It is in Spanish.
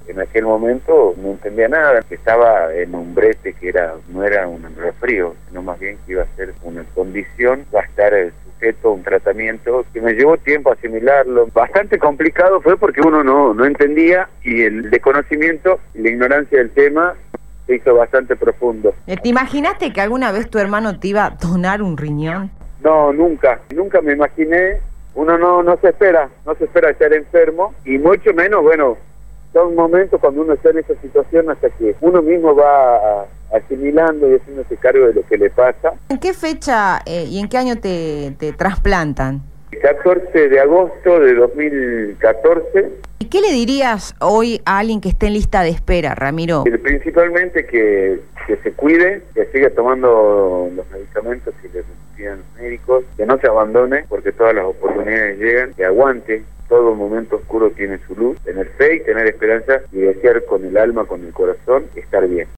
En aquel momento no entendía nada, que estaba en un brete que no era un resfrío, sino más bien que iba a ser una condición, va a estar sujeto a un tratamiento que me llevó tiempo asimilarlo. Bastante complicado fue porque uno no entendía, y el desconocimiento y la ignorancia del tema se hizo bastante profundo. ¿Te imaginaste que alguna vez tu hermano te iba a donar un riñón? No, nunca me imaginé. Uno no se espera estar enfermo, y mucho menos, bueno, son momentos cuando uno está en esa situación hasta que uno mismo va asimilando y haciéndose cargo de lo que le pasa. ¿En qué fecha y en qué año te trasplantan? El 14 de agosto de 2014. ¿Y qué le dirías hoy a alguien que esté en lista de espera, Ramiro? Principalmente que se cuide, que siga tomando los medicamentos que le pidan los médicos, que no se abandone porque todas las oportunidades llegan, que aguante. Todo momento oscuro tiene su luz, tener fe y tener esperanza, y desear con el alma, con el corazón, estar bien.